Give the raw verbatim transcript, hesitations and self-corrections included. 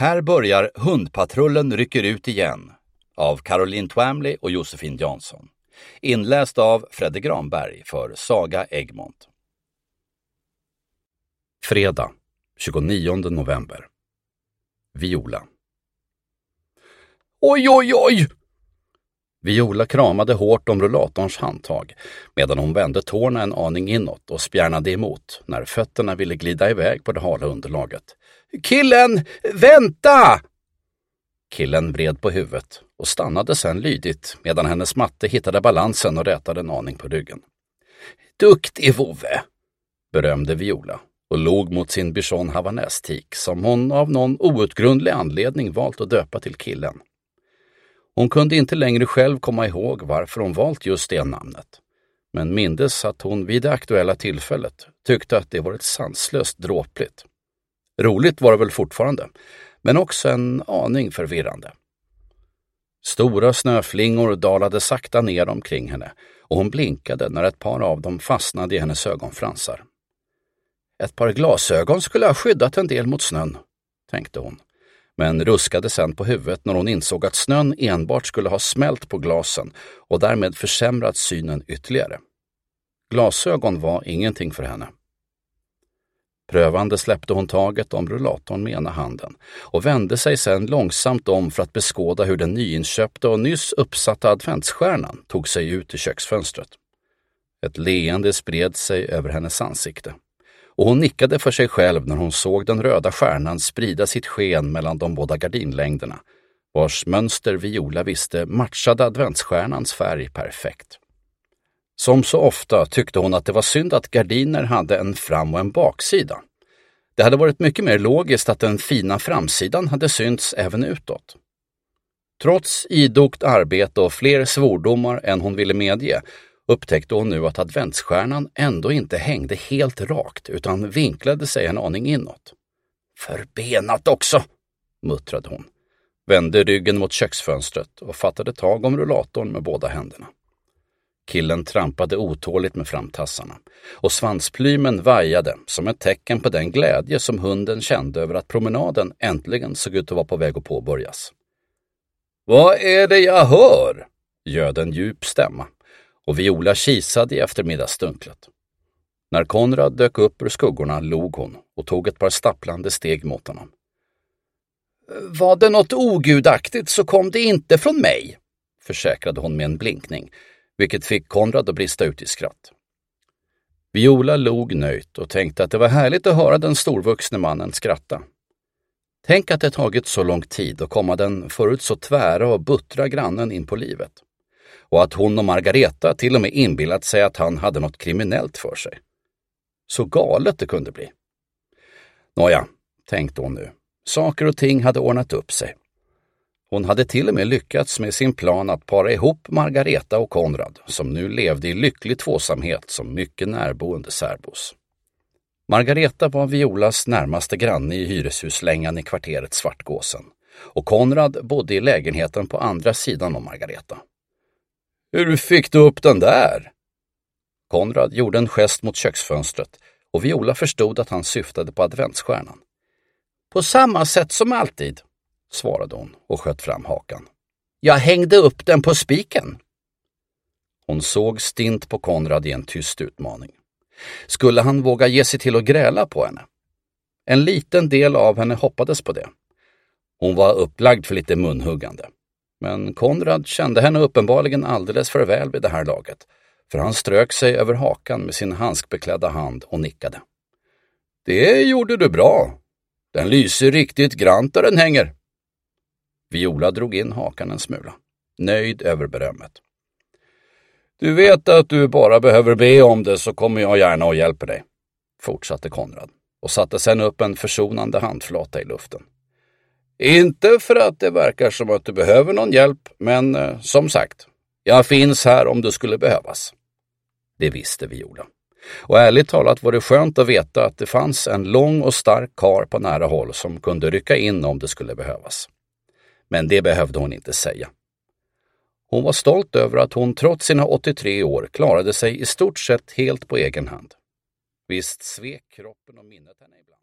Här börjar Hundpatrullen rycker ut igen av Caroline Twamley och Josefin Jansson. Inläst av Fredde Granberg för Saga Egmont. Fredag, tjugonionde november. Viola. Oj, oj, oj! Viola kramade hårt om rullatorns handtag medan hon vände tårna en aning inåt och spjärnade emot när fötterna ville glida iväg på det hala underlaget. Killen, vänta! Killen vred på huvudet och stannade sen lydigt medan hennes matte hittade balansen och rätade en aning på ryggen. Duktig vovve, berömde Viola och log mot sin bichon havanästik som hon av någon outgrundlig anledning valt att döpa till killen. Hon kunde inte längre själv komma ihåg varför hon valt just det namnet, men mindes att hon vid det aktuella tillfället tyckte att det var ett sanslöst dråpligt. Roligt var det väl fortfarande, men också en aning förvirrande. Stora snöflingor dalade sakta ner omkring henne och hon blinkade när ett par av dem fastnade i hennes ögonfransar. Ett par glasögon skulle ha skyddat en del mot snön, tänkte hon, men ruskade sen på huvudet när hon insåg att snön enbart skulle ha smält på glasen och därmed försämrat synen ytterligare. Glasögon var ingenting för henne. Prövande släppte hon taget om rullatorn med ena handen och vände sig sedan långsamt om för att beskåda hur den nyinköpta och nyss uppsatta adventsstjärnan tog sig ut i köksfönstret. Ett leende spred sig över hennes ansikte och hon nickade för sig själv när hon såg den röda stjärnan sprida sitt sken mellan de båda gardinlängderna, vars mönster Viola visste matchade adventsstjärnans färg perfekt. Som så ofta tyckte hon att det var synd att gardiner hade en fram- och en baksida. Det hade varit mycket mer logiskt att den fina framsidan hade synts även utåt. Trots idogt arbete och fler svordomar än hon ville medge upptäckte hon nu att adventsstjärnan ändå inte hängde helt rakt utan vinklade sig en aning inåt. Förbenat också, muttrade hon, vände ryggen mot köksfönstret och fattade tag om rullatorn med båda händerna. Killen trampade otåligt med framtassarna och svansplymen vajade som ett tecken på den glädje som hunden kände över att promenaden äntligen såg ut att vara på väg att påbörjas. Vad är det jag hör? Ljöd en djup stämma och Viola kisade i eftermiddagsdunklet. När Konrad dök upp ur skuggorna log hon och tog ett par stapplande steg mot honom. Var det något ogudaktigt så kom det inte från mig, försäkrade hon med en blinkning, vilket fick Konrad att brista ut i skratt. Viola log nöjt och tänkte att det var härligt att höra den storvuxne mannen skratta. Tänk att det tagit så lång tid att komma den förut så tvära och buttra grannen in på livet. Och att hon och Margareta till och med inbillat sig att han hade något kriminellt för sig. Så galet det kunde bli. Nåja, tänkte hon nu. Saker och ting hade ordnat upp sig. Hon hade till och med lyckats med sin plan att para ihop Margareta och Konrad, som nu levde i lycklig tvåsamhet som mycket närboende särbos. Margareta var Violas närmaste granne i hyreshuslängan i kvarteret Svartgåsen, och Konrad bodde i lägenheten på andra sidan om Margareta. Hur fick du upp den där? Konrad gjorde en gest mot köksfönstret och Viola förstod att han syftade på adventsstjärnan. På samma sätt som alltid, svarade hon och sköt fram hakan. Jag hängde upp den på spiken. Hon såg stint på Konrad i en tyst utmaning. Skulle han våga ge sig till att gräla på henne? En liten del av henne hoppades på det. Hon var upplagd för lite munhuggande. Men Konrad kände henne uppenbarligen alldeles för väl vid det här laget, för han strök sig över hakan med sin handskbeklädda hand och nickade. Det gjorde du bra. Den lyser riktigt grant där den hänger. Viola drog in hakan en smula, nöjd över berömmet. Du vet att du bara behöver be om det så kommer jag gärna och hjälper dig, fortsatte Konrad och satte sen upp en försonande handflata i luften. Inte för att det verkar som att du behöver någon hjälp, men eh, som sagt, jag finns här om du skulle behövas. Det visste Viola. Och ärligt talat var det skönt att veta att det fanns en lång och stark karl på nära håll som kunde rycka in om det skulle behövas. Men det behövde hon inte säga. Hon var stolt över att hon trots sina åttiotre år klarade sig i stort sett helt på egen hand. Visst svek kroppen och minnet henne ibland.